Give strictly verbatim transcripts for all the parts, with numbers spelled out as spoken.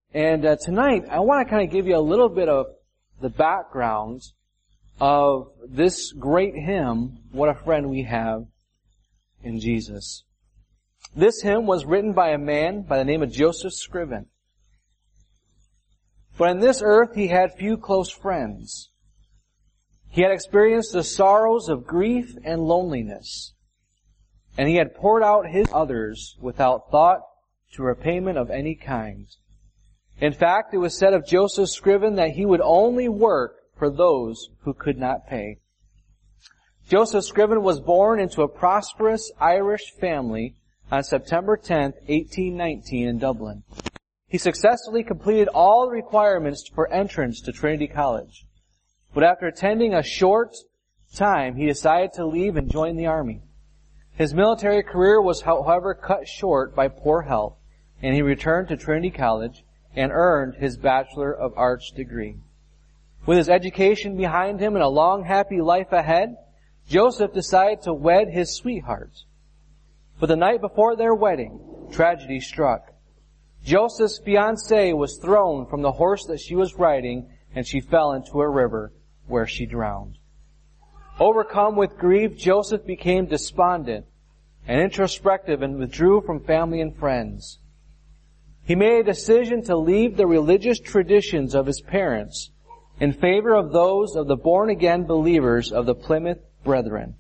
And uh, tonight, I want to kind of give you a little bit of the background of this great hymn, What a Friend We Have in Jesus. This hymn was written by a man by the name of Joseph Scriven. But on this earth, he had few close friends. He had experienced the sorrows of grief and loneliness, and he had poured out his others without thought to repayment of any kind. In fact, it was said of Joseph Scriven that he would only work for those who could not pay. Joseph Scriven was born into a prosperous Irish family on September tenth, eighteen nineteen in Dublin. He successfully completed all the requirements for entrance to Trinity College. But after attending a short time, he decided to leave and join the army. His military career was, however, cut short by poor health, and he returned to Trinity College and earned his Bachelor of Arts degree. With his education behind him and a long, happy life ahead, Joseph decided to wed his sweetheart. But the night before their wedding, tragedy struck. Joseph's fiancée was thrown from the horse that she was riding, and she fell into a river where she drowned. Overcome with grief, Joseph became despondent and introspective and withdrew from family and friends. He made a decision to leave the religious traditions of his parents in favor of those of the born-again believers of the Plymouth Brethren.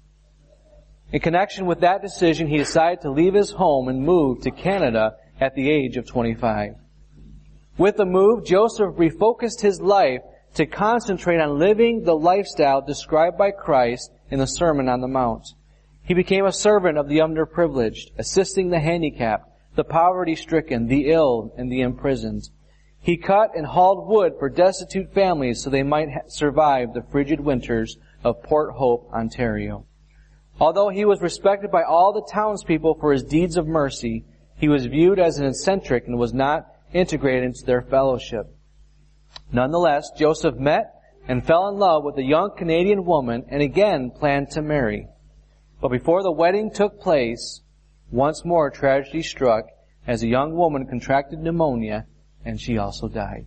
In connection with that decision, he decided to leave his home and move to Canada at the age of twenty-five. With the move, Joseph refocused his life to concentrate on living the lifestyle described by Christ in the Sermon on the Mount. He became a servant of the underprivileged, assisting the handicapped, the poverty-stricken, the ill, and the imprisoned. He cut and hauled wood for destitute families so they might ha- survive the frigid winters of Port Hope, Ontario. Although he was respected by all the townspeople for his deeds of mercy, he was viewed as an eccentric and was not integrated into their fellowship. Nonetheless, Joseph met and fell in love with a young Canadian woman and again planned to marry. But before the wedding took place, once more tragedy struck as a young woman contracted pneumonia and she also died.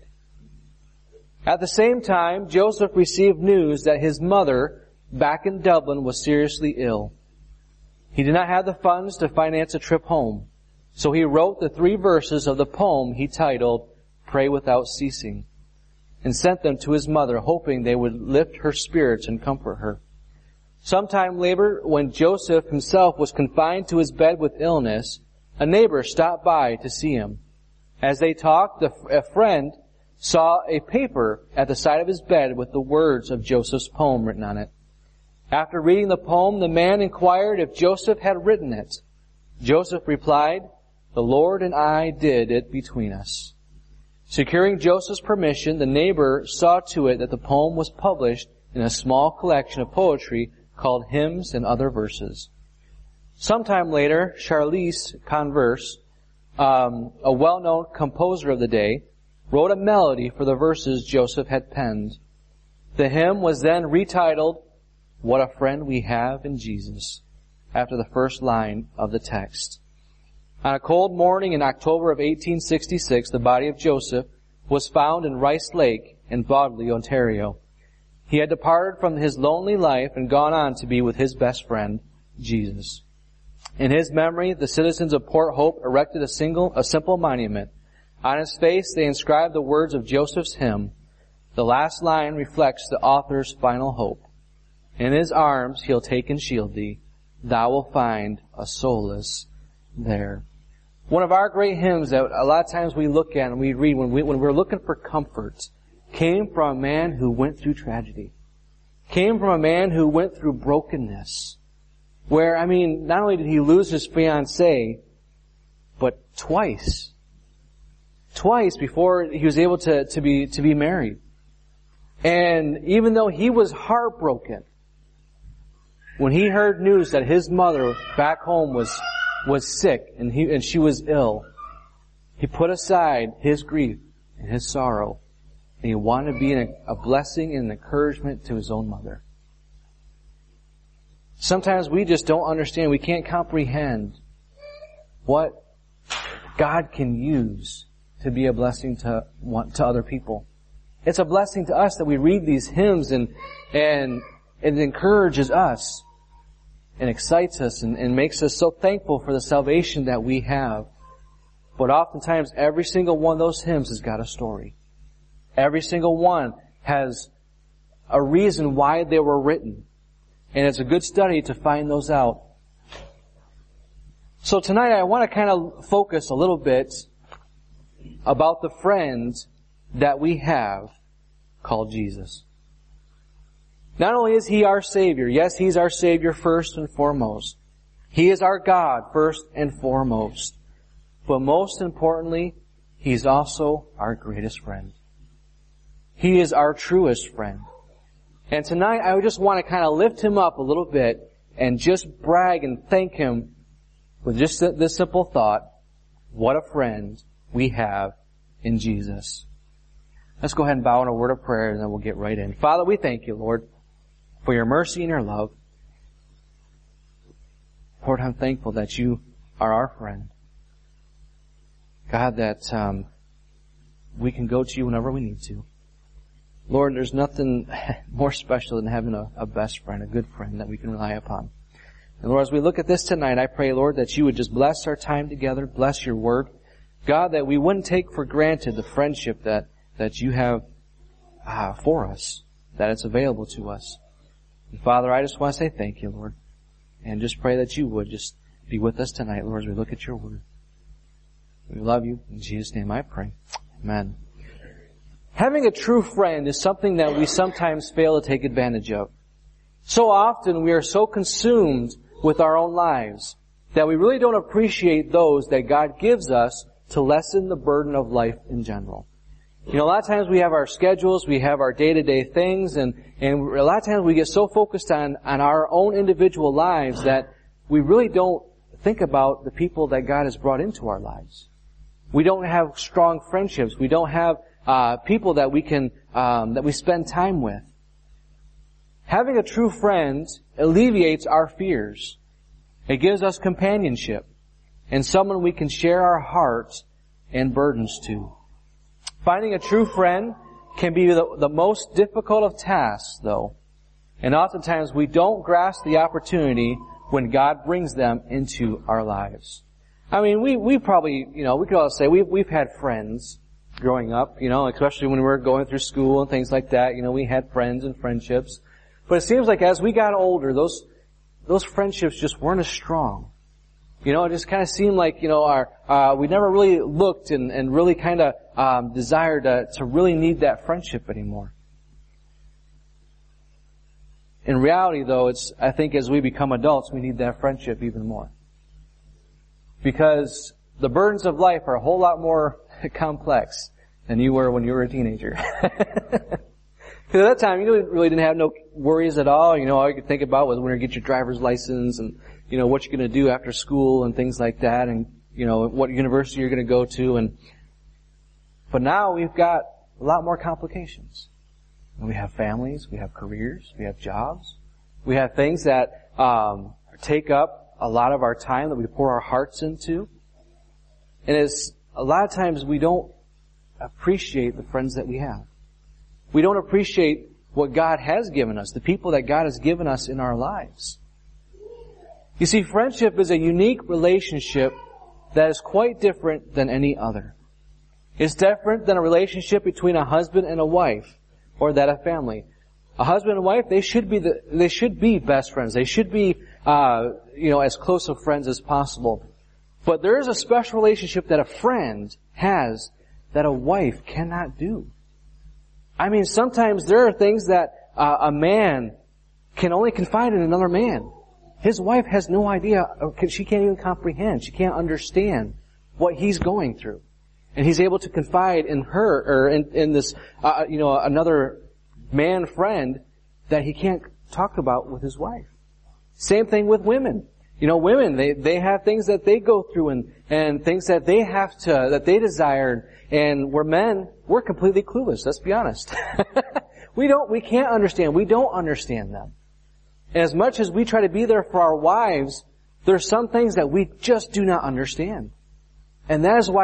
At the same time, Joseph received news that his mother, back in Dublin, was seriously ill. He did not have the funds to finance a trip home, so he wrote the three verses of the poem he titled, Pray Without Ceasing, and sent them to his mother, hoping they would lift her spirits and comfort her. Sometime later, when Joseph himself was confined to his bed with illness, a neighbor stopped by to see him. As they talked, a friend saw a paper at the side of his bed with the words of Joseph's poem written on it. After reading the poem, the man inquired if Joseph had written it. Joseph replied, The Lord and I did it between us. Securing Joseph's permission, the neighbor saw to it that the poem was published in a small collection of poetry called Hymns and Other Verses. Sometime later, Charles Converse, um, a well-known composer of the day, wrote a melody for the verses Joseph had penned. The hymn was then retitled, What a Friend We Have in Jesus, after the first line of the text. On a cold morning in October of eighteen sixty-six, the body of Joseph was found in Rice Lake in Bodley, Ontario. He had departed from his lonely life and gone on to be with his best friend, Jesus. In his memory, the citizens of Port Hope erected a single, a simple monument. On his face, they inscribed the words of Joseph's hymn. The last line reflects the author's final hope. In his arms he'll take and shield thee. Thou wilt find a solace there. One of our great hymns that a lot of times we look at and we read when, we, when we're looking for comfort came from a man who went through tragedy. Came from a man who went through brokenness. Where, I mean, not only did he lose his fiancée, but twice. Twice before he was able to, to be, to be married. And even though he was heartbroken, when he heard news that his mother back home was, was sick and he, and she was ill, he put aside his grief and his sorrow, and he wanted to be a, a blessing and an encouragement to his own mother. Sometimes we just don't understand, we can't comprehend what God can use to be a blessing to one, to other people. It's a blessing to us that we read these hymns and, and it encourages us and excites us and, and makes us so thankful for the salvation that we have. But oftentimes every single one of those hymns has got a story. Every single one has a reason why they were written. And it's a good study to find those out. So tonight I want to kind of focus a little bit about the friend that we have called Jesus. Not only is He our Savior, yes, He's our Savior first and foremost. He is our God first and foremost. But most importantly, He's also our greatest friend. He is our truest friend. And tonight I just want to kind of lift Him up a little bit and just brag and thank Him with just this simple thought, what a friend we have in Jesus. Let's go ahead and bow in a word of prayer and then we'll get right in. Father, we thank You, Lord, for Your mercy and Your love. Lord, I'm thankful that You are our friend. God, that um, we can go to You whenever we need to. Lord, there's nothing more special than having a, a best friend, a good friend that we can rely upon. And Lord, as we look at this tonight, I pray, Lord, that You would just bless our time together, bless Your word. God, that we wouldn't take for granted the friendship that, that You have uh, for us, that it's available to us. And Father, I just want to say thank You, Lord, and just pray that You would just be with us tonight, Lord, as we look at Your word. We love You. In Jesus' name I pray. Amen. Having a true friend is something that we sometimes fail to take advantage of. So often we are so consumed with our own lives that we really don't appreciate those that God gives us to lessen the burden of life in general. You know, a lot of times we have our schedules, we have our day-to-day things, and, and a lot of times we get so focused on, on our own individual lives that we really don't think about the people that God has brought into our lives. We don't have strong friendships. We don't have uh people that we can, um that we spend time with. Having a true friend alleviates our fears. It gives us companionship and someone we can share our hearts and burdens to. Finding a true friend can be the, the most difficult of tasks, though. And oftentimes we don't grasp the opportunity when God brings them into our lives. I mean, we, we probably, you know, we could all say we've, we've had friends growing up, you know, especially when we were going through school and things like that. You know, we had friends and friendships. But it seems like as we got older, those, those friendships just weren't as strong. You know, it just kind of seemed like, you know, our, uh, we never really looked and, and really kind of, um, desired to, to really need that friendship anymore. In reality, though, it's, I think as we become adults, we need that friendship even more. Because the burdens of life are a whole lot more complex than you were when you were a teenager. Because at that time, you really didn't have no worries at all. You know, all you could think about was when you get your driver's license and, you know, what you're going to do after school and things like that, and, you know, what university you're going to go to. And but now we've got a lot more complications. And we have families, we have careers, we have jobs, we have things that um take up a lot of our time that we pour our hearts into. And it's a lot of times we don't appreciate the friends that we have. We don't appreciate what God has given us, the people that God has given us in our lives. You see, friendship is a unique relationship that is quite different than any other. It's different than a relationship between a husband and a wife, or that of family. A husband and wife, they should be the, they should be best friends. They should be, uh, you know, as close of friends as possible. But there is a special relationship that a friend has that a wife cannot do. I mean, sometimes there are things that uh, a man can only confide in another man. His wife has no idea, she can't even comprehend, she can't understand what he's going through. And he's able to confide in her, or in, in this, uh, you know, another man friend that he can't talk about with his wife. Same thing with women. You know, women, they, they have things that they go through and, and things that they have to, that they desire. And we're men, we're completely clueless, let's be honest. we don't, we can't understand, we don't understand them. And as much as we try to be there for our wives, there are some things that we just do not understand. And that is why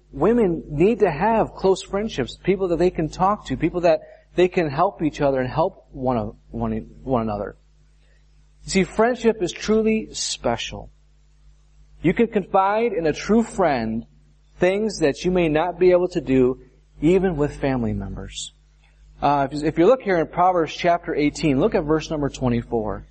women need to have close friendships, people that they can talk to, people that they can help each other and help one, one, one another. You see, friendship is truly special. You can confide in a true friend things that you may not be able to do even with family members. Uh, if, if you look here in Proverbs chapter eighteen, look at verse number twenty-four.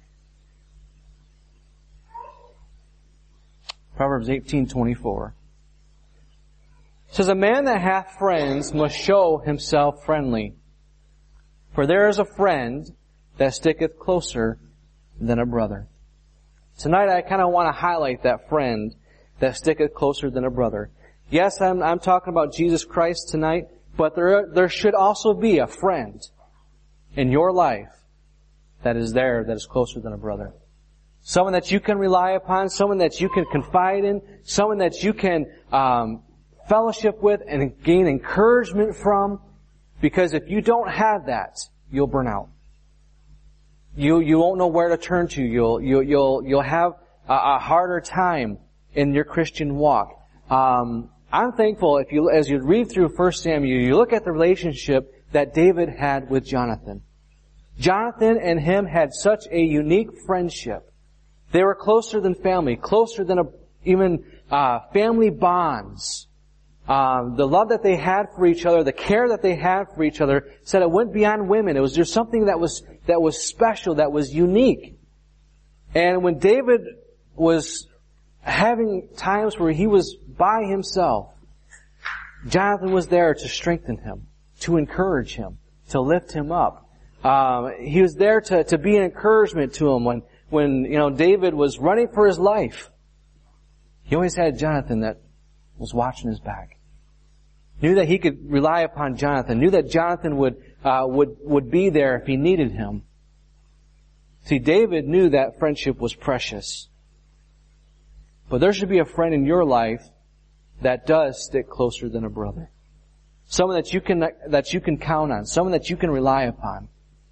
Proverbs eighteen twenty-four. It says, a man that hath friends must show himself friendly. For there is a friend that sticketh closer than a brother. Tonight I kind of want to highlight that friend that sticketh closer than a brother. Yes, I'm, I'm talking about Jesus Christ tonight, but there, there should also be a friend in your life that is there, that is closer than a brother. Someone that you can rely upon, someone that you can confide in, someone that you can um, fellowship with and gain encouragement from. Because if you don't have that, you'll burn out. You you won't know where to turn to. You'll you'll you'll you'll have a, a harder time in your Christian walk. Um, I'm thankful if you as you read through First Samuel, you look at the relationship that David had with Jonathan. Jonathan and him had such a unique friendship. They were closer than family, closer than a, even uh, family bonds. Um, the love that they had for each other, the care that they had for each other, said it went beyond women. It was just something that was that was special, that was unique. And when David was having times where he was by himself, Jonathan was there to strengthen him, to encourage him, to lift him up. Um, he was there to to be an encouragement to him when when you know David was running for his life. He always had Jonathan that was watching his back. Knew that he could rely upon Jonathan. Knew that Jonathan would uh, would would be there if he needed him. See, David knew that friendship was precious. But there should be a friend in your life that does stick closer than a brother. Someone that you can that you can count on. Someone that you can rely upon.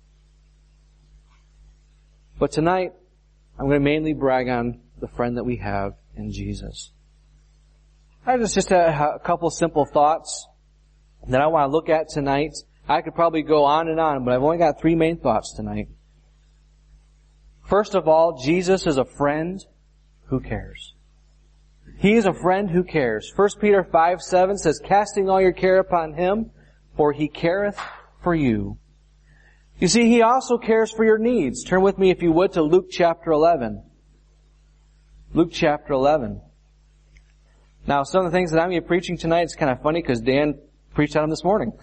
But tonight, I'm going to mainly brag on the friend that we have in Jesus. I have just a, a couple simple thoughts that I want to look at tonight. I could probably go on and on, but I've only got three main thoughts tonight. First of all, Jesus is a friend who cares. He is a friend who cares. First Peter five seven says, casting all your care upon Him, for He careth for you. You see, He also cares for your needs. Turn with me, if you would, to Luke chapter eleven. Luke chapter eleven. Now, some of the things that I'm going to be preaching tonight, it's kind of funny because Dan preached on them this morning.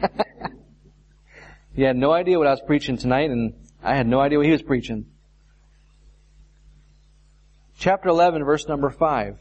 He had no idea what I was preaching tonight, and I had no idea what he was preaching. Chapter eleven, verse number five.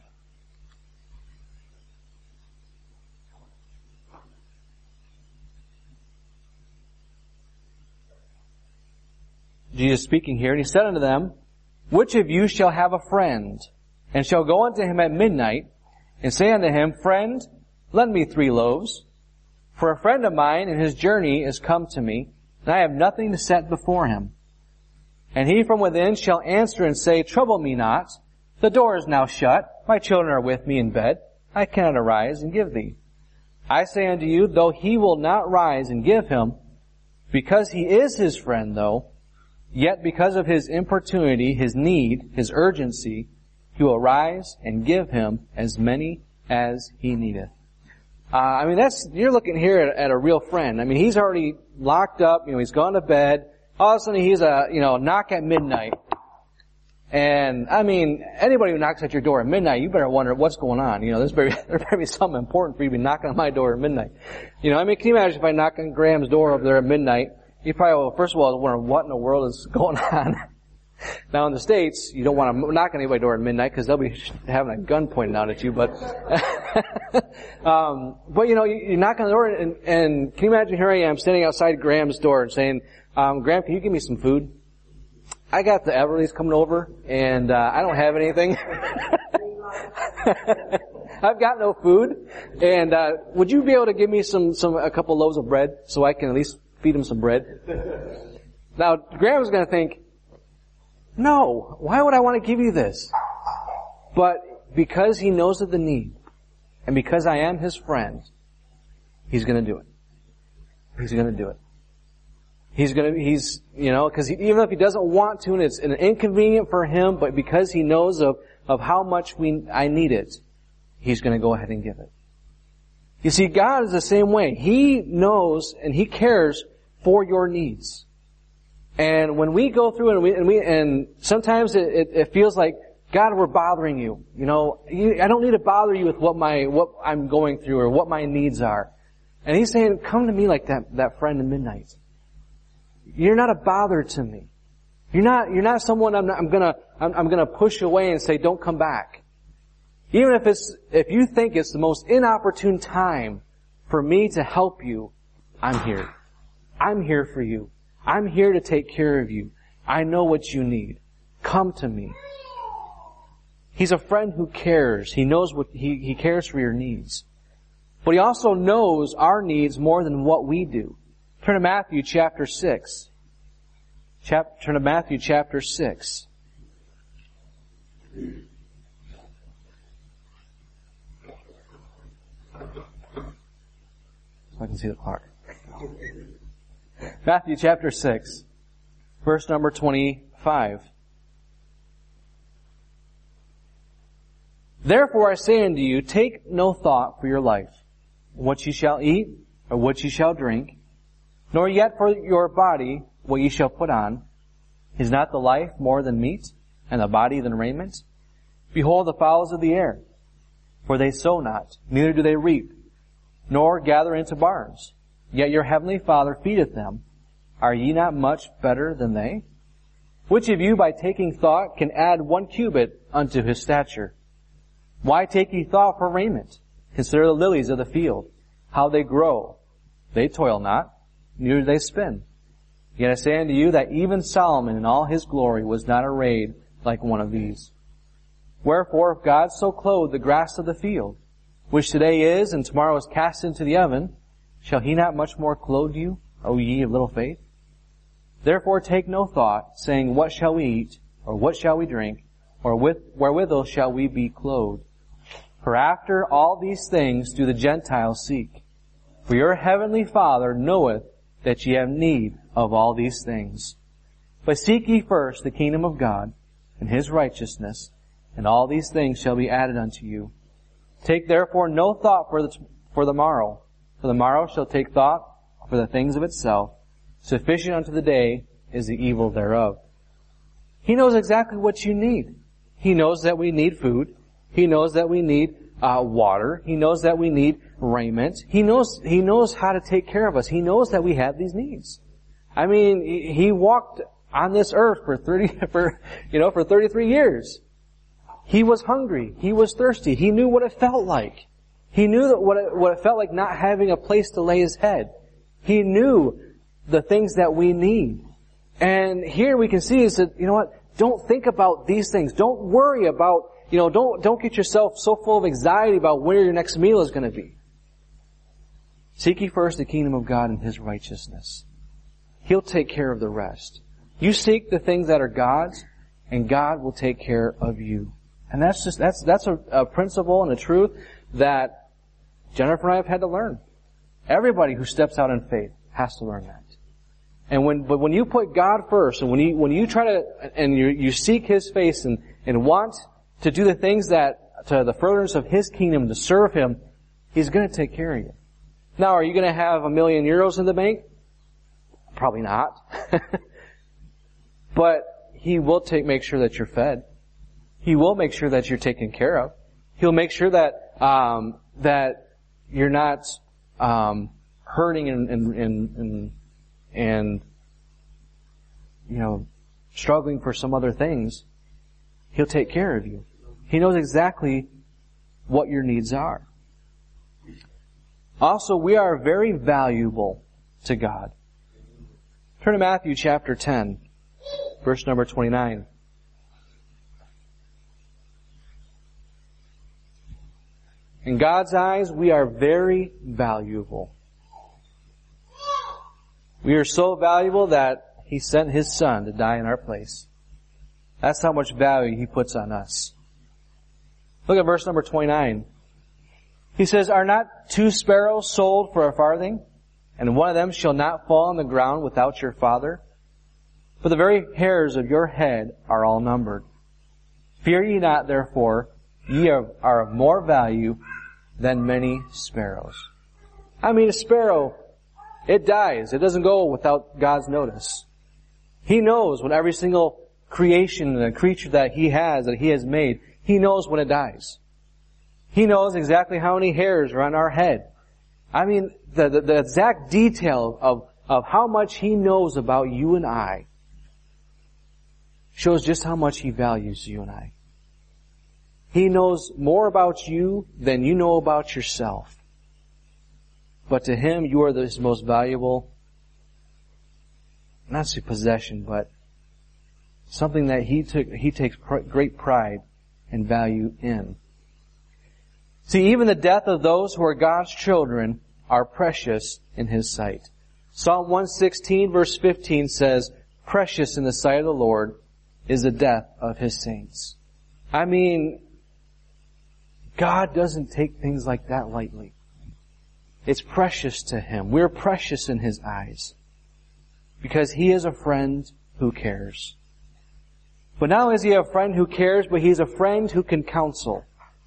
Jesus speaking here, and He said unto them, which of you shall have a friend, and shall go unto him at midnight, and say unto him, friend, lend me three loaves, for a friend of mine in his journey is come to me, and I have nothing to set before him. And he from within shall answer and say, trouble me not, the door is now shut, my children are with me in bed, I cannot arise and give thee. I say unto you, though he will not rise and give him, because he is his friend though, yet because of his importunity, his need, his urgency, he will rise and give him as many as he needeth. Uh, I mean, that's, you're looking here at, at a real friend. I mean, he's already locked up, you know, he's gone to bed. All of a sudden he's a, you know, knock at midnight. And, I mean, anybody who knocks at your door at midnight, you better wonder what's going on. You know, there's better, there better be something important for you to be knocking on my door at midnight. You know, I mean, can you imagine if I knock on Graham's door over there at midnight? You probably, well, first of all, wonder what in the world is going on. Now in the States, you don't want to knock on anybody's door at midnight because they'll be having a gun pointed out at you, but, um, but you know, you, you knock on the door and, and can you imagine here I am standing outside Graham's door and saying, um, Graham, can you give me some food? I got the Everleys coming over and, uh, I don't have anything. I've got no food. And, uh, would you be able to give me some, some, a couple loaves of bread so I can at least feed him some bread? Now, Graham's gonna think, no, why would I want to give you this? But because he knows of the need, And because I am his friend, he's going to do it. He's going to do it. He's going to, he's, you know, because he, even if he doesn't want to and it's an inconvenient for him, but because he knows of, of how much we, I need it, he's going to go ahead and give it. You see, God is the same way. He knows and he cares for your needs. And when we go through and we, and we, and sometimes it, it, it feels like, God, we're bothering you. You know, you, I don't need to bother you with what my, what I'm going through or what my needs are. And he's saying, come to me like that, that friend in midnight. You're not a bother to me. You're not, you're not someone I'm, not, I'm gonna, I'm, I'm gonna push away and say, don't come back. Even if it's, if you think it's the most inopportune time for me to help you, I'm here. I'm here for you. I'm here to take care of you. I know what you need. Come to me. He's a friend who cares. He knows what, he, he cares for your needs. But he also knows our needs more than what we do. Turn to Matthew chapter six. Chap, turn to Matthew chapter six. So I can see the clock. Matthew chapter six, verse number twenty-five. Therefore I say unto you, take no thought for your life, what ye shall eat, or what ye shall drink, nor yet for your body what ye shall put on. Is not the life more than meat, and the body than raiment? Behold the fowls of the air, for they sow not, neither do they reap, nor gather into barns. Yet your heavenly Father feedeth them. Are ye not much better than they? Which of you by taking thought can add one cubit unto his stature? Why take ye thought for raiment? Consider the lilies of the field, how they grow. They toil not, neither do they spin. Yet I say unto you that even Solomon in all his glory was not arrayed like one of these. Wherefore, if God so clothe the grass of the field, which today is and tomorrow is cast into the oven, shall he not much more clothe you, O ye of little faith? Therefore take no thought, saying, what shall we eat, or what shall we drink, or with, wherewithal shall we be clothed? For after all these things do the Gentiles seek. For your heavenly Father knoweth that ye have need of all these things. But seek ye first the kingdom of God, and his righteousness, and all these things shall be added unto you. Take therefore no thought for the, for the morrow, for the morrow shall take thought for the things of itself. Sufficient unto the day is the evil thereof. He knows exactly what you need. He knows that we need food. He knows that we need uh, water. He knows that we need raiment. He knows, he knows how to take care of us. He knows that we have these needs. I mean, he, he walked on this earth for thirty, for, you know, for thirty-three years. He was hungry. He was thirsty. He knew what it felt like. He knew that what it, what it felt like not having a place to lay his head. He knew the things that we need. And here we can see is that, you know what, don't think about these things. Don't worry about, you know, don't, don't get yourself so full of anxiety about where your next meal is going to be. Seek ye first the kingdom of God and his righteousness. He'll take care of the rest. You seek the things that are God's, and God will take care of you. And that's just, that's, that's a, a principle and a truth that Jennifer and I have had to learn. Everybody who steps out in faith has to learn that. And when, but when you put God first, and when you, when you try to, and you, you seek his face and, and want to do the things that, to the furtherance of his kingdom, to serve him, he's gonna take care of you. Now, are you gonna have a million euros in the bank? Probably not. But he will take, make sure that you're fed. He will make sure that you're taken care of. He'll make sure that, um, that you're not, um, hurting and, and, and, and, and, you know, struggling for some other things. He'll take care of you. He knows exactly what your needs are. Also, we are very valuable to God. Turn to Matthew chapter ten, verse number twenty-nine. In God's eyes, we are very valuable. We are so valuable that he sent his son to die in our place. That's how much value he puts on us. Look at verse number twenty-nine. He says, are not two sparrows sold for a farthing, and one of them shall not fall on the ground without your Father? For the very hairs of your head are all numbered. Fear ye not, therefore, ye are, are of more value than many sparrows. I mean, a sparrow, it dies. It doesn't go without God's notice. He knows when every single creation and creature that He has, that He has made, He knows when it dies. He knows exactly how many hairs are on our head. I mean, the, the, the exact detail of, of how much He knows about you and I shows just how much He values you and I. He knows more about you than you know about yourself. But to Him, you are His most valuable, not say possession, but something that He took, He takes pr- great pride and value in. See, even the death of those who are God's children are precious in His sight. Psalm one sixteen verse fifteen says, precious in the sight of the Lord is the death of His saints. I mean, God doesn't take things like that lightly. It's precious to Him. We're precious in His eyes. Because He is a friend who cares. But not only is He a friend who cares, but He's a friend who can counsel.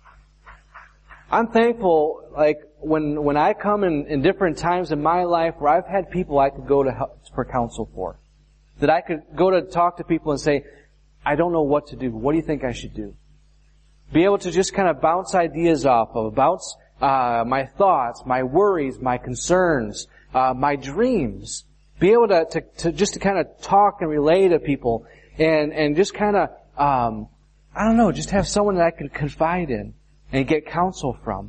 I'm thankful, like, when, when I come in, in different times in my life where I've had people I could go to help, for counsel for. That I could go to talk to people and say, I don't know what to do. What do you think I should do? Be able to just kind of bounce ideas off of, bounce, uh, my thoughts, my worries, my concerns, uh, my dreams. Be able to, to, to just to kind of talk and relay to people and, and just kind of, um, I don't know, just have someone that I can confide in and get counsel from.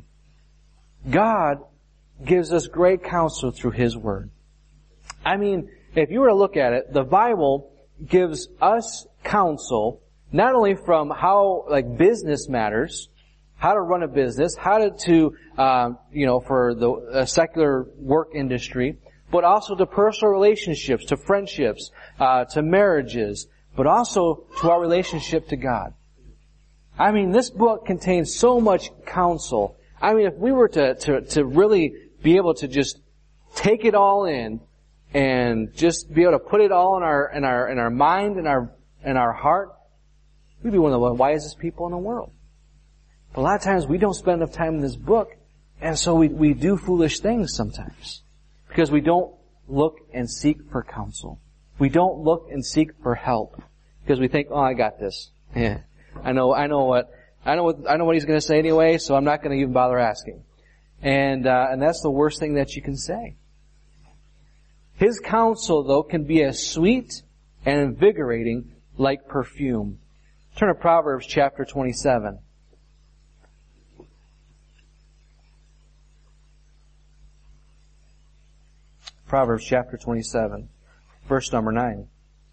God gives us great counsel through His Word. I mean, if you were to look at it, the Bible gives us counsel not only from how, like, business matters, how to run a business, how to, to um, you know, for the uh, secular work industry, but also to personal relationships, to friendships, uh, to marriages, but also to our relationship to God. I mean, this book contains so much counsel. I mean, if we were to, to, to really be able to just take it all in and just be able to put it all in our, in our, in our mind and our, in our heart, we'd be one of the wisest people in the world. But a lot of times we don't spend enough time in this book, and so we, we do foolish things sometimes. Because we don't look and seek for counsel. We don't look and seek for help. Because we think, oh, I got this. Yeah. I know, I know what, I know what, I know what he's going to say anyway, so I'm not going to even bother asking. And, uh, and that's the worst thing that you can say. His counsel, though, can be as sweet and invigorating like perfume. Turn to Proverbs chapter twenty-seven. Proverbs chapter twenty-seven, verse number nine.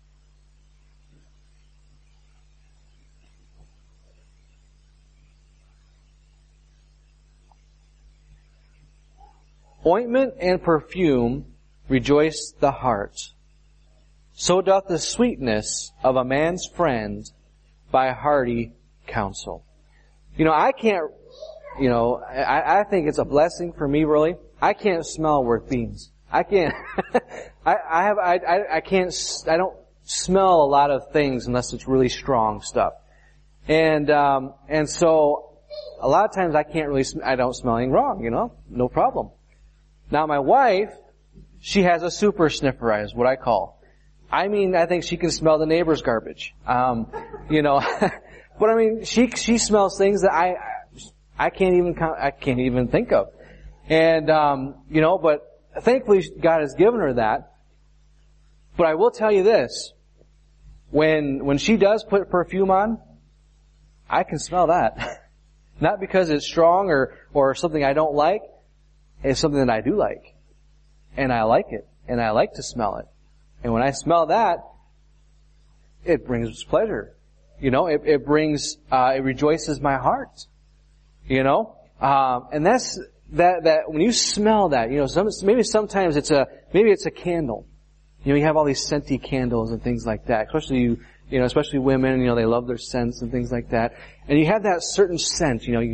Ointment and perfume rejoice the heart. So doth the sweetness of a man's friend by hearty counsel. You know, I can't, you know, I, I think it's a blessing for me, really. I can't smell worth beans. I can't, I, I have, I, I, I can't, I don't smell a lot of things unless it's really strong stuff. And, um, and so, a lot of times I can't really, sm- I don't smell anything wrong, you know, no problem. Now my wife, she has a super sniffer, is what I call. I mean, I think she can smell the neighbor's garbage. Um, you know, but I mean, she, she smells things that I, I can't even, I can't even think of. And, um, you know, but thankfully God has given her that. But I will tell you this. When, when she does put perfume on, I can smell that. Not because it's strong or, or something I don't like. It's something that I do like. And I like it. And I like to smell it. And when I smell that, it brings pleasure. You know, it, it brings, uh, it rejoices my heart. You know? Um, and that's, that, that, when you smell that, you know, some, maybe sometimes it's a, maybe it's a candle. You know, you have all these scenty candles and things like that. Especially you, you know, especially women, you know, they love their scents and things like that. And you have that certain scent, you know, you,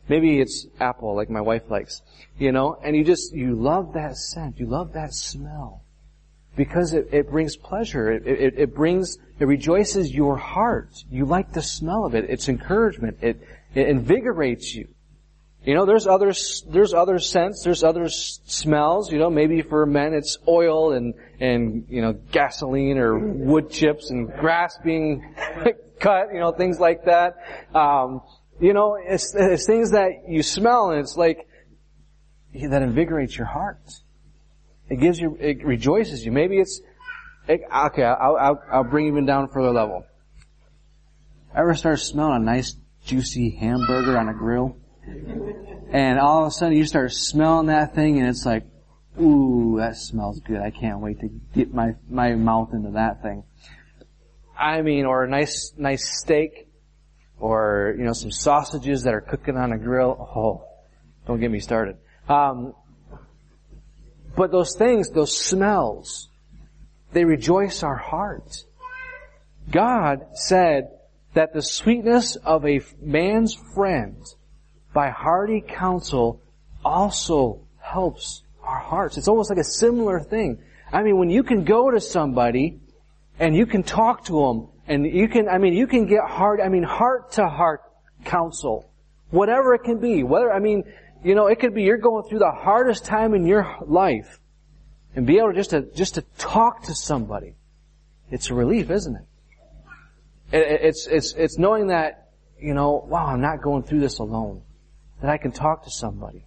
Maybe it's apple, like my wife likes, you know, and you just, you love that scent, you love that smell. Because it, it brings pleasure, it, it, it brings, it rejoices your heart. You like the smell of it, it's encouragement, it, it invigorates you. You know, there's other, there's other scents, there's other s- smells, you know, maybe for men it's oil and, and, you know, gasoline or wood chips and grass being cut, you know, things like that. Um, you know, it's, it's things that you smell and it's like, that invigorates your heart. It gives you, it rejoices you. Maybe it's, it, okay, I'll, I'll, I'll bring even down a further level. Ever start smelling a nice juicy hamburger on a grill? And all of a sudden you start smelling that thing and it's like, ooh, that smells good. I can't wait to get my, my mouth into that thing. I mean, or a nice, nice steak, or, you know, some sausages that are cooking on a grill. Oh, don't get me started. Um, but those things, those smells, they rejoice our heart. God said that the sweetness of a man's friend by hearty counsel also helps our hearts. It's almost like a similar thing. I mean, when you can go to somebody and you can talk to them and you can, I mean, you can get heart, I mean, heart to heart counsel. Whatever it can be. Whether, I mean, you know, it could be you're going through the hardest time in your life and be able to just to, just to talk to somebody. It's a relief, isn't it? it it's, it's, it's knowing that, you know, wow, I'm not going through this alone. That I can talk to somebody.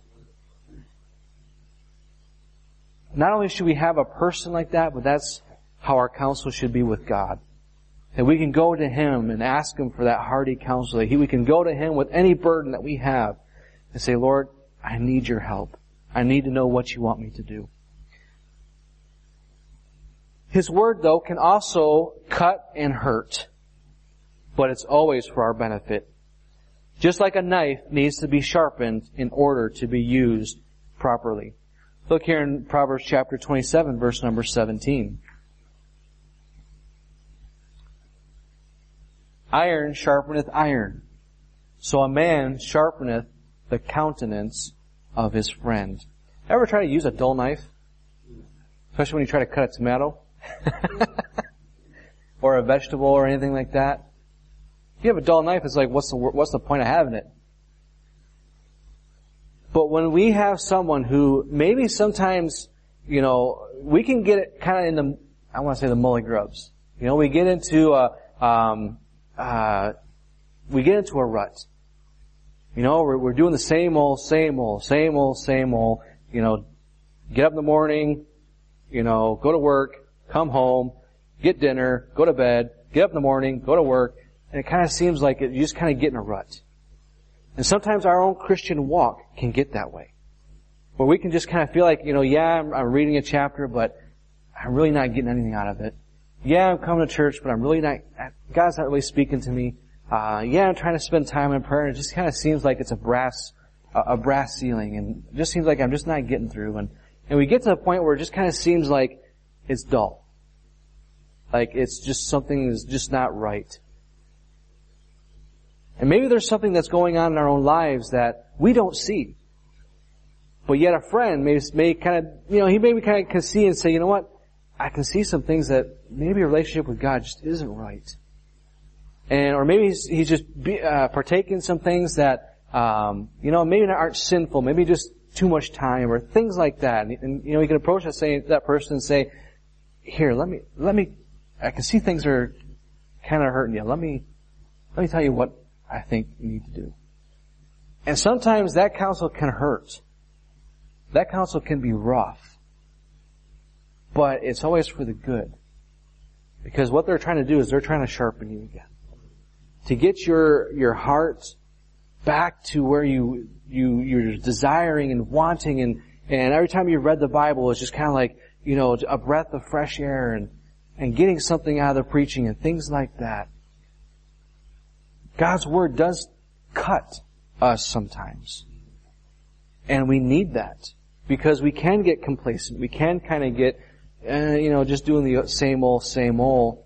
Not only should we have a person like that, but that's how our counsel should be with God. That we can go to Him and ask Him for that hearty counsel. That he, we can go to Him with any burden that we have and say, Lord, I need your help. I need to know what you want me to do. His word, though, can also cut and hurt. But it's always for our benefit. Just like a knife needs to be sharpened in order to be used properly. Look here in Proverbs chapter twenty-seven, verse number seventeen. Iron sharpeneth iron, so a man sharpeneth the countenance of his friend. Ever try to use a dull knife? Especially when you try to cut a tomato? Or a vegetable or anything like that? If you have a dull knife, it's like, what's the, what's the point of having it? But when we have someone who maybe sometimes, you know, we can get it kind of in the, I want to say the mully grubs. You know, we get into a, um, uh, we get into a rut. You know, we're, we're doing the same old, same old, same old, same old, you know, get up in the morning, you know, go to work, come home, get dinner, go to bed, get up in the morning, go to work. And it kind of seems like it, you just kind of get in a rut. And sometimes our own Christian walk can get that way. Where we can just kind of feel like, you know, yeah, I'm, I'm reading a chapter, but I'm really not getting anything out of it. Yeah, I'm coming to church, but I'm really not, God's not really speaking to me. Uh, yeah, I'm trying to spend time in prayer, and it just kind of seems like it's a brass, a, a brass ceiling, and it just seems like I'm just not getting through. And, and we get to a point where it just kind of seems like it's dull. Like it's just something is just not right. And maybe there's something that's going on in our own lives that we don't see. But yet a friend may, may kind of, you know, he maybe kind of can see and say, you know what? I can see some things that maybe a relationship with God just isn't right. And, or maybe he's, he's just be, uh, partaking some things that, um, you know, maybe aren't sinful, maybe just too much time or things like that. And, and you know, he can approach that, say, that person and say, here, let me, let me, I can see things are kind of hurting you. Let me, let me tell you what I think you need to do. And sometimes that counsel can hurt. That counsel can be rough. But it's always for the good. Because what they're trying to do is they're trying to sharpen you again. To get your, your heart back to where you, you, you're desiring and wanting, and, and every time you read the Bible, it's just kind of like, you know, a breath of fresh air and, and getting something out of the preaching and things like that. God's Word does cut us sometimes. And we need that. Because we can get complacent. We can kind of get, uh, you know, just doing the same old, same old.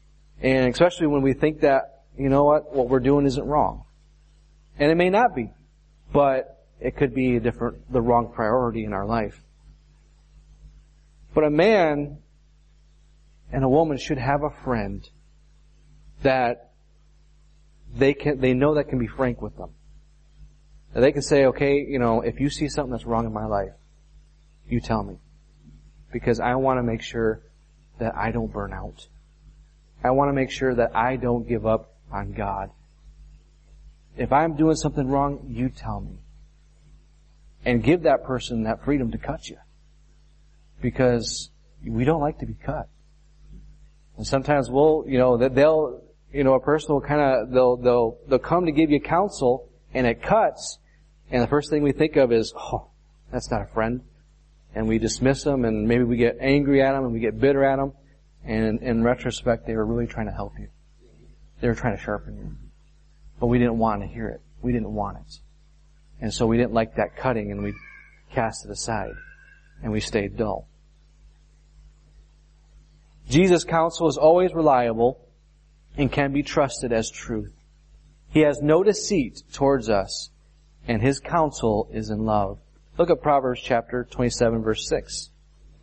And especially when we think that, you know what, what we're doing isn't wrong. And it may not be. but it could be a different, the wrong priority in our life. But a man and a woman should have a friend that they can, they know that can be frank with them. That they can say, okay, you know, if you see something that's wrong in my life, you tell me. Because I want to make sure that I don't burn out. I want to make sure that I don't give up on God. If I'm doing something wrong, you tell me. And give that person that freedom to cut you. Because we don't like to be cut. And sometimes we'll, you know, that they'll, you know, a person will kind of, they'll, they'll, they'll come to give you counsel, and it cuts, and the first thing we think of is, oh, that's not a friend. And we dismiss them, and maybe we get angry at them, and we get bitter at them. And in, in retrospect, they were really trying to help you. They were trying to sharpen you. But we didn't want to hear it. We didn't want it. And so we didn't like that cutting, and we cast it aside. And we stayed dull. Jesus' counsel is always reliable and can be trusted as truth. He has no deceit towards us, and His counsel is in love. Look at Proverbs chapter twenty-seven, verse six.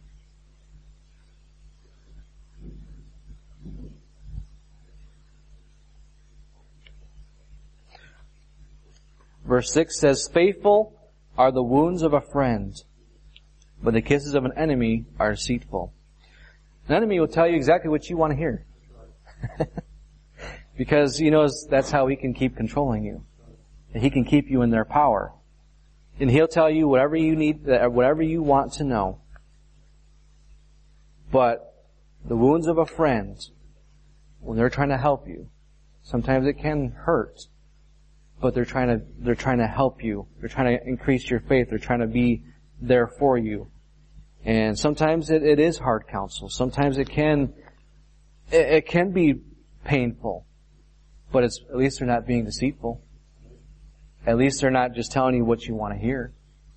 Verse six says, faithful are the wounds of a friend, but the kisses of an enemy are deceitful. An enemy will tell you exactly what you want to hear. Because he knows that's how he can keep controlling you. And he can keep you in their power. And he'll tell you whatever you need, whatever you want to know. But the wounds of a friend, when they're trying to help you, sometimes it can hurt. But they're trying to, they're trying to help you. They're trying to increase your faith. They're trying to be there for you. And sometimes it, it is hard counsel. Sometimes it can, it, it can be painful. But it's, at least they're not being deceitful. At least they're not just telling you what you want to hear.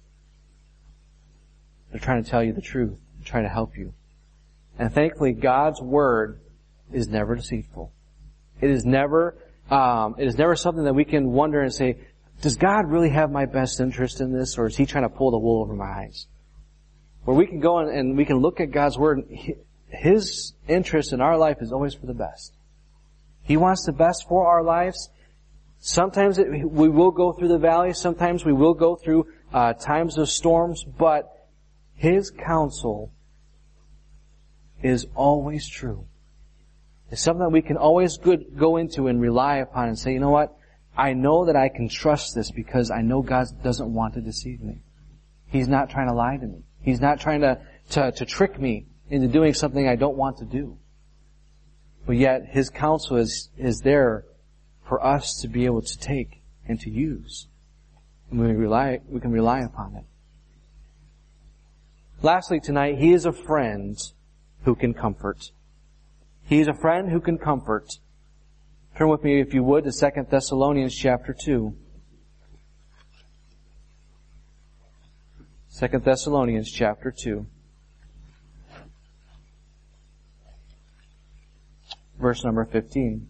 They're trying to tell you the truth. They're trying to help you. And thankfully, God's Word is never deceitful. It is never, um, it is never something that we can wonder and say, does God really have my best interest in this, or is He trying to pull the wool over my eyes? Where we can go and, and we can look at God's Word, and His interest in our life is always for the best. He wants the best for our lives. Sometimes it, we will go through the valley. Sometimes we will go through uh, times of storms. But His counsel is always true. It's something that we can always good, go into and rely upon and say, you know what? I know that I can trust this because I know God doesn't want to deceive me. He's not trying to lie to me. He's not trying to, to, to trick me into doing something I don't want to do. But yet, His counsel is, is there for us to be able to take and to use. And we rely, we can rely upon it. Lastly tonight, He is a friend who can comfort. He is a friend who can comfort. Turn with me, if you would, to Second Thessalonians chapter two. Second Thessalonians chapter two. Verse number fifteen.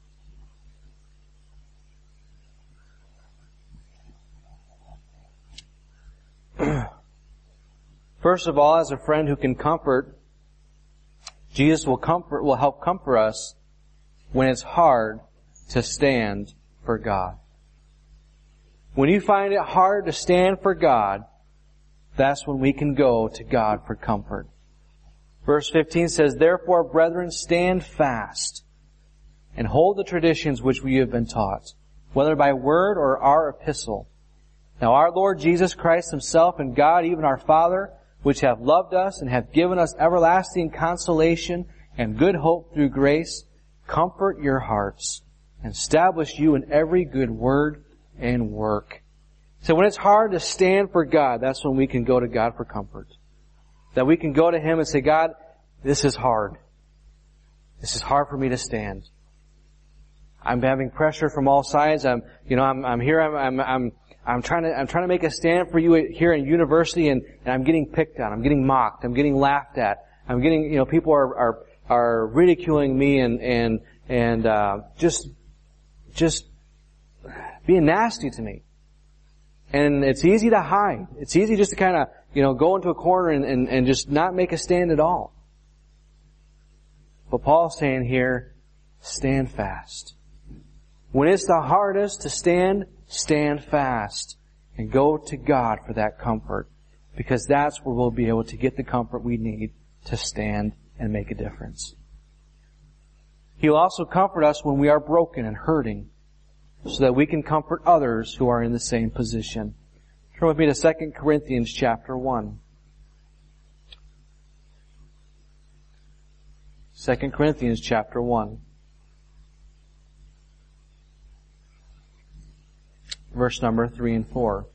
First of all, as a friend who can comfort, Jesus will comfort, will help comfort us when it's hard to stand for God. When you find it hard to stand for God, that's when we can go to God for comfort. Verse fifteen says, therefore, brethren, stand fast and hold the traditions which we have been taught, whether by word or our epistle. Now our Lord Jesus Christ Himself and God, even our Father, which have loved us and have given us everlasting consolation and good hope through grace, comfort your hearts and establish you in every good word and work. So when it's hard to stand for God, that's when we can go to God for comfort. That we can go to Him and say, God, this is hard. This is hard for me to stand. I'm having pressure from all sides. I'm, you know, I'm, I'm here. I'm, I'm, I'm, I'm trying to, I'm trying to make a stand for you here in university, and, and I'm getting picked on. I'm getting mocked. I'm getting laughed at. I'm getting, you know, people are, are, are ridiculing me and, and, and, uh, just, just being nasty to me. And it's easy to hide. It's easy just to kind of, you know, go into a corner and, and, and just not make a stand at all. But Paul's saying here, stand fast. When it's the hardest to stand, stand fast. And go to God for that comfort. Because that's where we'll be able to get the comfort we need to stand and make a difference. He'll also comfort us when we are broken and hurting, so that we can comfort others who are in the same position. Turn with me to Second Corinthians chapter one. Second Corinthians chapter one. Verse number three and four.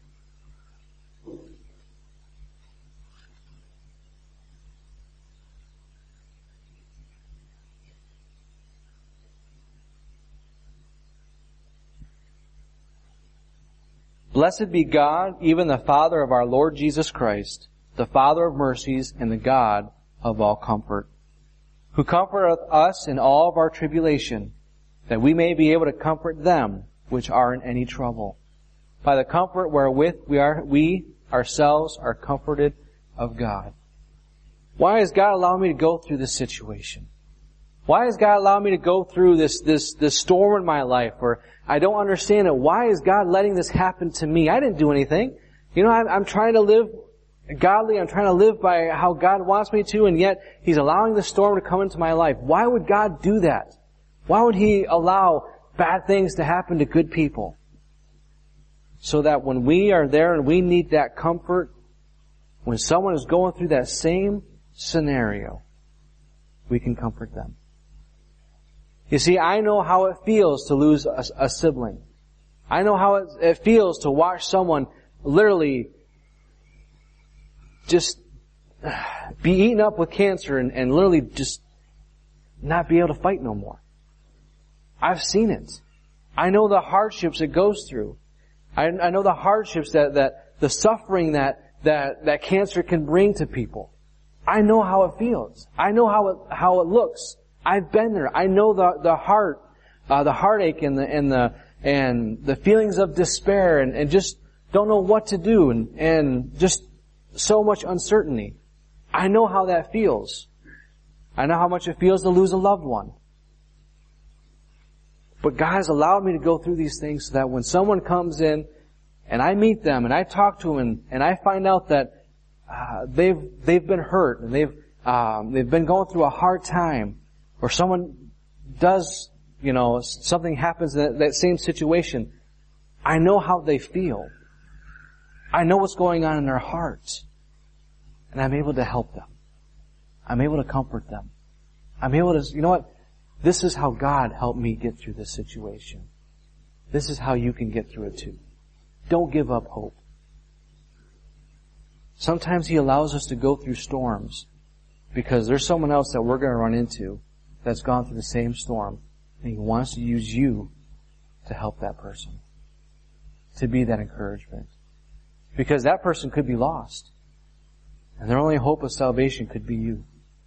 Blessed be God, even the Father of our Lord Jesus Christ, the Father of mercies and the God of all comfort, who comforteth us in all of our tribulation, that we may be able to comfort them which are in any trouble, by the comfort wherewith we are, we ourselves are comforted of God. Why has God allowed me to go through this situation? Why has God allowed me to go through this, this, this storm in my life? Or I don't understand it. Why is God letting this happen to me? I didn't do anything. You know, I'm, I'm trying to live godly. I'm trying to live by how God wants me to, and yet He's allowing the storm to come into my life. Why would God do that? Why would He allow bad things to happen to good people? So that when we are there and we need that comfort, when someone is going through that same scenario, we can comfort them. You see, I know how it feels to lose a, a sibling. I know how it, it feels to watch someone literally just be eaten up with cancer and, and literally just not be able to fight no more. I've seen it. I know the hardships it goes through. I, I know the hardships that, that, the suffering that, that, that cancer can bring to people. I know how it feels. I know how it, how it looks. I've been there. I know the, the heart, uh, the heartache and the, and the, and the feelings of despair and, and just don't know what to do and, and just so much uncertainty. I know how that feels. I know how much it feels to lose a loved one. But God has allowed me to go through these things so that when someone comes in and I meet them and I talk to them and, and I find out that uh, they've they've been hurt and they've um, they've been going through a hard time, or someone does, you know, something happens in that, that same situation, I know how they feel. I know what's going on in their hearts. And I'm able to help them. I'm able to comfort them. I'm able to, you know what? This is how God helped me get through this situation. This is how you can get through it too. Don't give up hope. Sometimes He allows us to go through storms because there's someone else that we're going to run into that's gone through the same storm, and He wants to use you to help that person, to be that encouragement. Because that person could be lost, and their only hope of salvation could be you.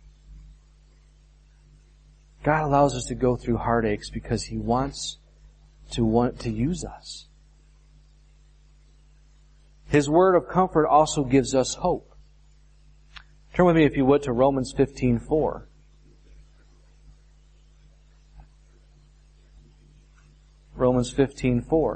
God allows us to go through heartaches because He wants to want to use us. His word of comfort also gives us hope. Turn with me, if you would, to Romans fifteen four. Romans fifteen four.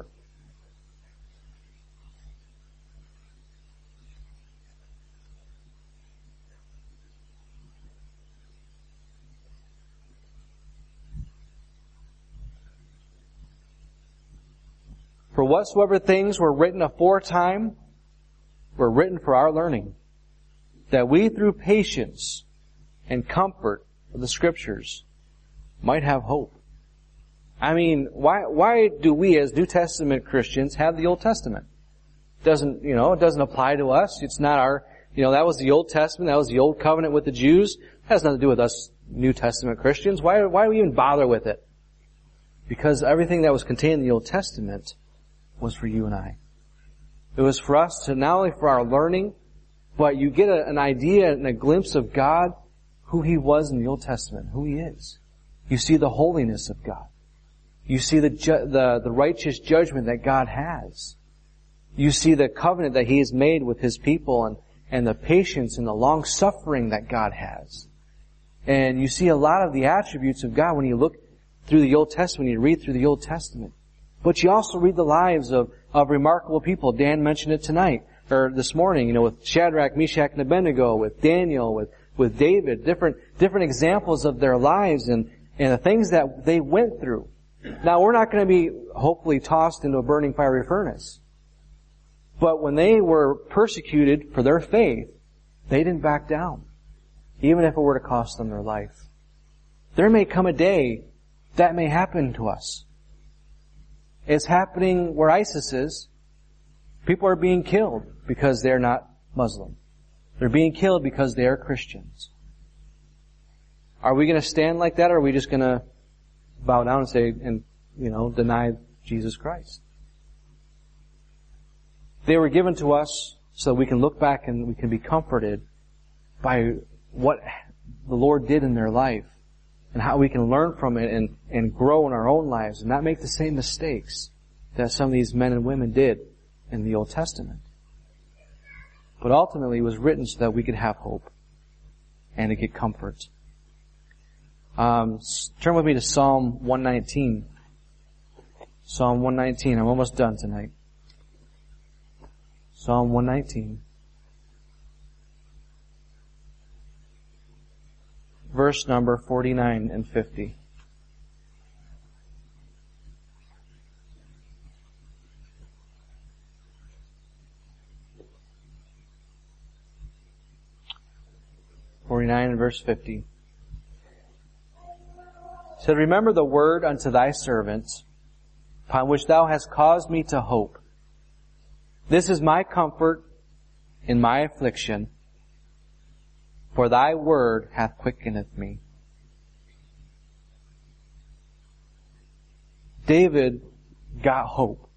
For whatsoever things were written aforetime were written for our learning, that we through patience and comfort of the Scriptures might have hope. I mean, why why do we as New Testament Christians have the Old Testament? Doesn't, you know, it doesn't apply to us. It's not our, you know, that was the Old Testament, that was the Old Covenant with the Jews. It has nothing to do with us New Testament Christians. Why, why do we even bother with it? Because everything that was contained in the Old Testament was for you and I. It was for us to, not only for our learning, but you get a, an idea and a glimpse of God, who He was in the Old Testament, who He is. You see the holiness of God. You see the, ju- the, the righteous judgment that God has. You see the covenant that He has made with His people and, and the patience and the long suffering that God has. And you see a lot of the attributes of God when you look through the Old Testament, you read through the Old Testament. But you also read the lives of, of remarkable people. Dan mentioned it tonight, or this morning, you know, with Shadrach, Meshach, and Abednego, with Daniel, with, with David, different, different examples of their lives and, and the things that they went through. Now, we're not going to be, hopefully, tossed into a burning fiery furnace. But when they were persecuted for their faith, they didn't back down, even if it were to cost them their life. There may come a day that may happen to us. It's happening where ISIS is. People are being killed because they're not Muslim. They're being killed because they are Christians. Are we going to stand like that, or are we just going to bow down and say, and, you know, deny Jesus Christ? They were given to us so that we can look back and we can be comforted by what the Lord did in their life and how we can learn from it and, and grow in our own lives and not make the same mistakes that some of these men and women did in the Old Testament. But ultimately it was written so that we could have hope and to get comfort. Um, turn with me to Psalm one nineteen. Psalm one nineteen. I'm almost done tonight. Psalm one nineteen. Verse number forty-nine and fifty. forty-nine and verse fifty. It said, remember the word unto thy servant, upon which thou hast caused me to hope. This is my comfort in my affliction, for thy word hath quickeneth me. David got hope.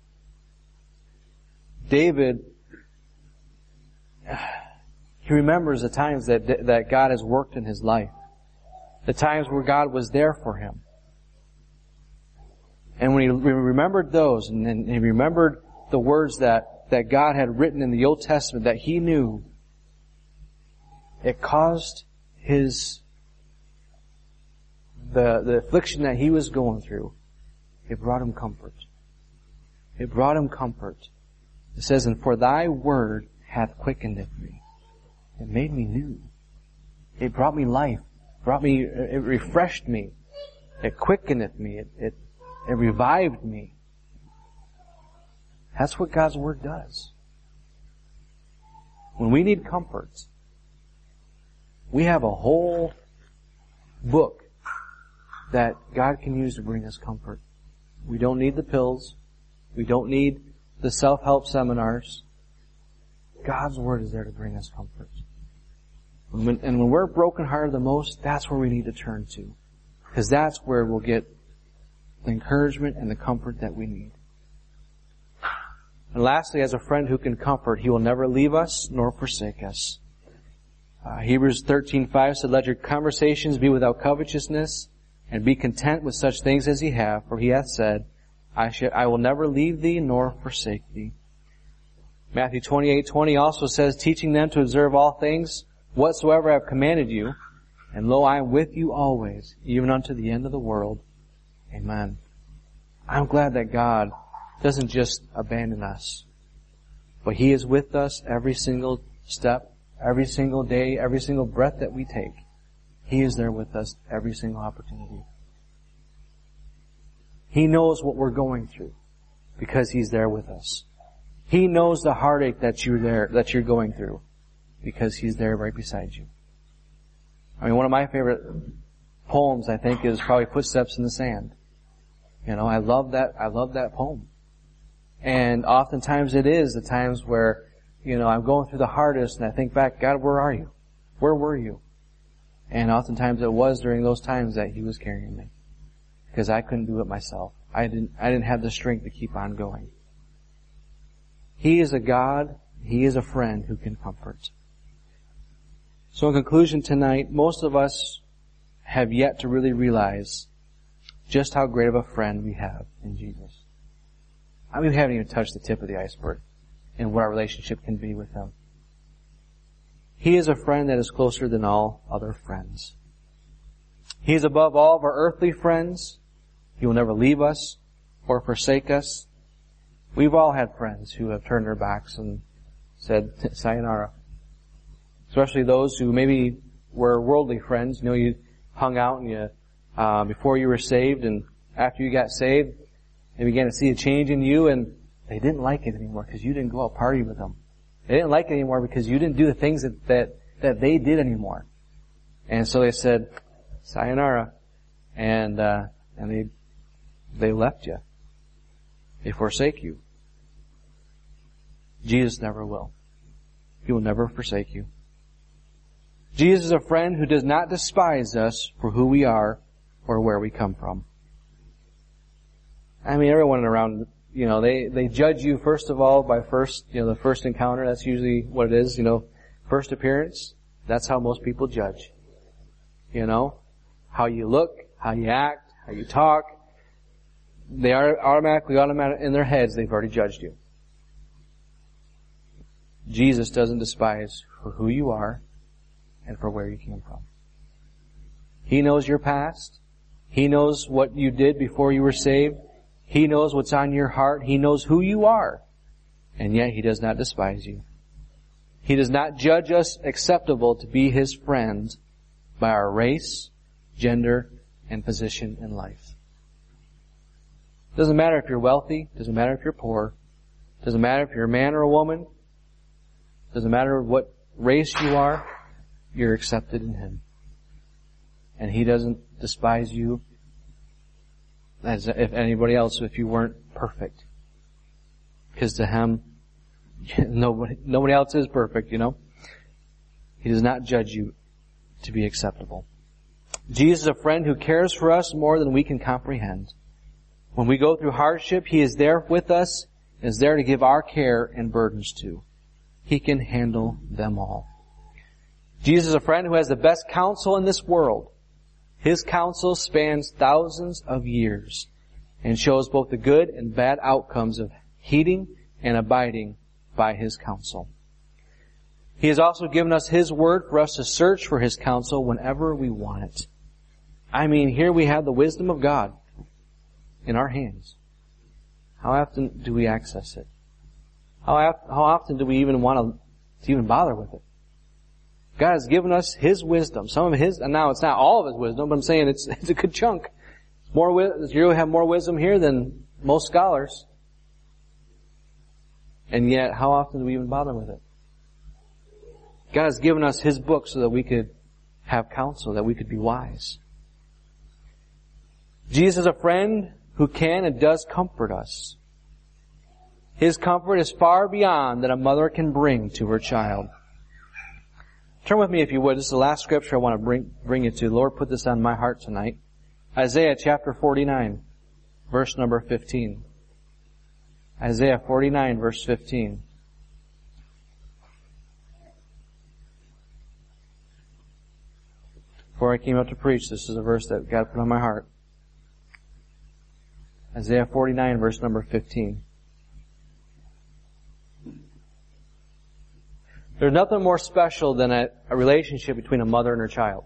David, he remembers the times that, that God has worked in his life. The times where God was there for him. And when he remembered those, and, and he remembered the words that, that God had written in the Old Testament that he knew, it caused his, the, the affliction that he was going through, it brought him comfort. It brought him comfort. It says, and for thy word hath quickened me. It made me new. It brought me life. Brought me, it refreshed me. It quickeneth me. It, it, it revived me. That's what God's Word does. When we need comfort, we have a whole book that God can use to bring us comfort. We don't need the pills. We don't need the self-help seminars. God's Word is there to bring us comfort. And when, and when we're brokenhearted the most, that's where we need to turn to. Because that's where we'll get the encouragement and the comfort that we need. And lastly, as a friend who can comfort, He will never leave us nor forsake us. Uh, Hebrews thirteen five said, let your conversations be without covetousness, and be content with such things as ye have, for He hath said, I shall, I will never leave thee nor forsake thee. Matthew twenty-eight twenty also says, teaching them to observe all things whatsoever I have commanded you, and lo, I am with you always, even unto the end of the world. Amen. I'm glad that God doesn't just abandon us, but He is with us every single step, every single day, every single breath that we take. He is there with us every single opportunity. He knows what we're going through because He's there with us. He knows the heartache that you're there, that you're going through because He's there right beside you. I mean, one of my favorite poems, I think, is probably Footsteps in the Sand. You know, I love that, I love that poem. And oftentimes it is the times where, you know, I'm going through the hardest and I think back, God, where are you? Where were you? And oftentimes it was during those times that He was carrying me. Because I couldn't do it myself. I didn't, I didn't have the strength to keep on going. He is a God, He is a friend who can comfort. So in conclusion tonight, most of us have yet to really realize just how great of a friend we have in Jesus. I mean, we haven't even touched the tip of the iceberg. in what our relationship can be with Him. He is a friend that is closer than all other friends. He is above all of our earthly friends. He will never leave us or forsake us. We've all had friends who have turned their backs and said, sayonara. Especially those who maybe were worldly friends. You know, you hung out and you, uh, before you were saved, and after you got saved, they began to see a change in you, and they didn't like it anymore because you didn't go out party with them. They didn't like it anymore because you didn't do the things that, that, that they did anymore. And so they said, sayonara. And, uh, and they, they left you. They forsake you. Jesus never will. He will never forsake you. Jesus is a friend who does not despise us for who we are or where we come from. I mean, everyone around, you know, they, they judge you first of all by first, you know, the first encounter. That's usually what it is, you know, first appearance. That's how most people judge. You know, how you look, how you act, how you talk. They are automatically, automatic in their heads, they've already judged you. Jesus doesn't despise for who you are and for where you came from. He knows your past. He knows what you did before you were saved. He knows what's on your heart. He knows who you are. And yet He does not despise you. He does not judge us acceptable to be His friends by our race, gender, and position in life. Doesn't matter if you're wealthy. Doesn't matter if you're poor. Doesn't matter if you're a man or a woman. Doesn't matter what race you are. You're accepted in Him. And He doesn't despise you as if anybody else if you weren't perfect. Because to Him, nobody, nobody else is perfect, you know. He does not judge you to be acceptable. Jesus is a friend who cares for us more than we can comprehend. When we go through hardship, He is there with us, is there to give our care and burdens to. He can handle them all. Jesus is a friend who has the best counsel in this world. His counsel spans thousands of years and shows both the good and bad outcomes of heeding and abiding by His counsel. He has also given us His word for us to search for His counsel whenever we want it. I mean, here we have the wisdom of God in our hands. How often do we access it? How, how often do we even want to, to even bother with it? God has given us His wisdom. Some of His, and now it's not all of His wisdom, but I'm saying it's, it's a good chunk. More, you have more wisdom here than most scholars. And yet, how often do we even bother with it? God has given us His book so that we could have counsel, that we could be wise. Jesus is a friend who can and does comfort us. His comfort is far beyond that a mother can bring to her child. Turn with me, if you would. This is the last scripture I want to bring, bring you to. The Lord put this on my heart tonight. Isaiah chapter forty-nine, verse number fifteen. Isaiah forty-nine, verse fifteen. Before I came out to preach, this is a verse that God put on my heart. Isaiah forty-nine, verse number fifteen. There's nothing more special than a, a relationship between a mother and her child.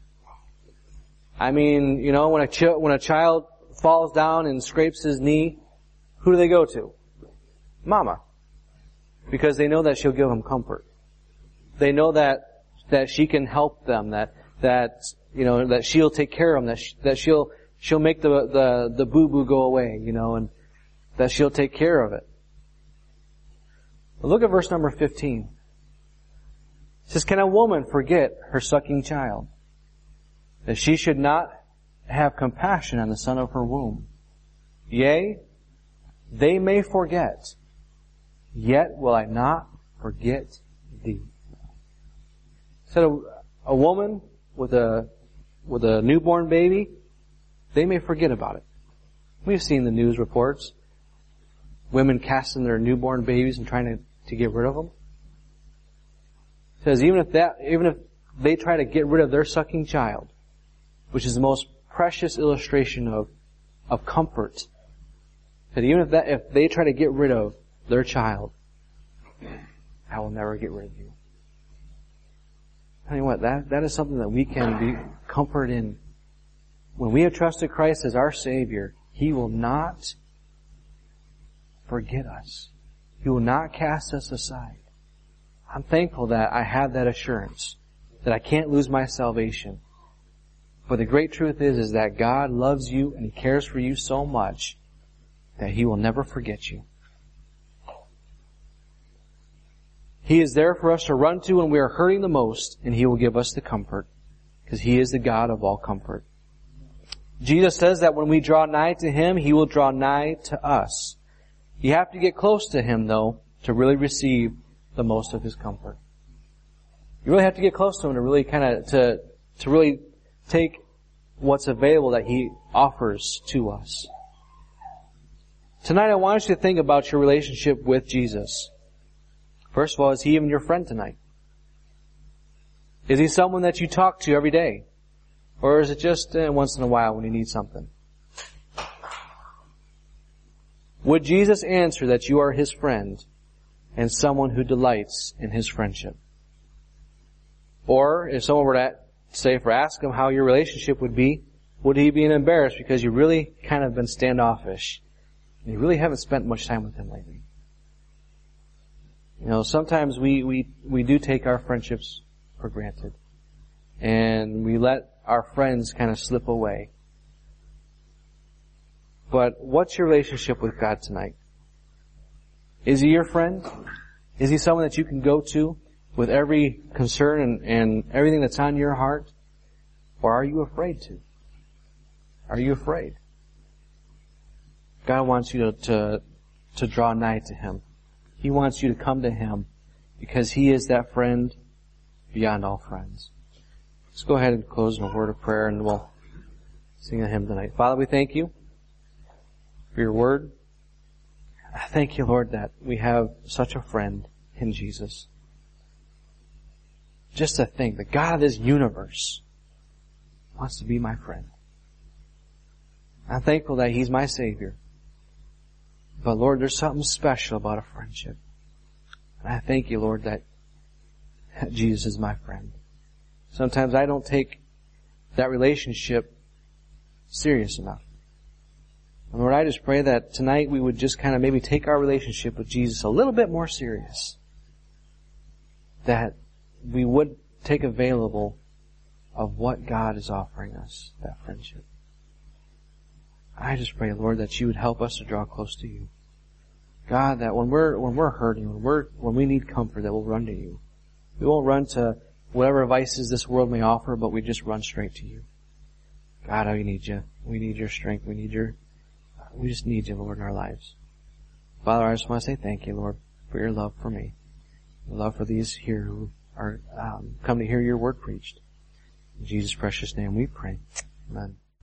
I mean, you know, when a ch- when a child falls down and scrapes his knee, who do they go to? Mama. Because they know that she'll give them comfort. They know that that she can help them, that that you know that she'll take care of them, that she, that she'll she'll make the the the boo boo go away, you know, and that she'll take care of it. But look at verse number fifteen. It says, "Can a woman forget her sucking child, that she should not have compassion on the son of her womb? Yea, they may forget, yet will I not forget thee." So a, a woman with a with a newborn baby, they may forget about it. We've seen the news reports. Women casting their newborn babies and trying to, to get rid of them. It says even if that, even if they try to get rid of their sucking child, which is the most precious illustration of, of comfort, that even if that, if they try to get rid of their child, I will never get rid of you. Tell you what, that, that is something that we can be comforted in. When we have trusted Christ as our Savior, He will not forget us. He will not cast us aside. I'm thankful that I have that assurance, that I can't lose my salvation. But the great truth is, is that God loves you and He cares for you so much that He will never forget you. He is there for us to run to when we are hurting the most, and He will give us the comfort, because He is the God of all comfort. Jesus says that when we draw nigh to Him, He will draw nigh to us. You have to get close to Him, though, to really receive the most of His comfort. You really have to get close to Him to really kind of, to, to really take what's available that He offers to us. Tonight I want you to think about your relationship with Jesus. First of all, is He even your friend tonight? Is He someone that you talk to every day? Or is it just uh, once in a while when you need something? Would Jesus answer that you are His friend and someone who delights in His friendship? Or if someone were to say, for ask Him how your relationship would be, would He be embarrassed because you really kind of been standoffish and you really haven't spent much time with Him lately? You know, sometimes we, we, we do take our friendships for granted. And we let our friends kind of slip away. But what's your relationship with God tonight? Is He your friend? Is He someone that you can go to with every concern and, and everything that's on your heart? Or are you afraid to? Are you afraid? God wants you to, to, to draw nigh to Him. He wants you to come to Him because He is that friend beyond all friends. Let's go ahead and close in a word of prayer and we'll sing a hymn tonight. Father, we thank You for Your word. I thank You, Lord, that we have such a friend in Jesus. Just to think, the God of this universe wants to be my friend. I'm thankful that He's my Savior. But Lord, there's something special about a friendship. And I thank You, Lord, that Jesus is my friend. Sometimes I don't take that relationship serious enough. And Lord, I just pray that tonight we would just kind of maybe take our relationship with Jesus a little bit more serious. That we would take available of what God is offering us, that friendship. I just pray, Lord, that You would help us to draw close to You. God, that when we're, when we're hurting, when we're, when we need comfort, that we'll run to You. We won't run to whatever vices this world may offer, but we just run straight to You. God, how we need You. We need Your strength. We need Your, we just need You, Lord, in our lives. Father, I just want to say thank You, Lord, for Your love for me. Your love for these here who are, um, come to hear Your word preached. In Jesus' precious name we pray. Amen.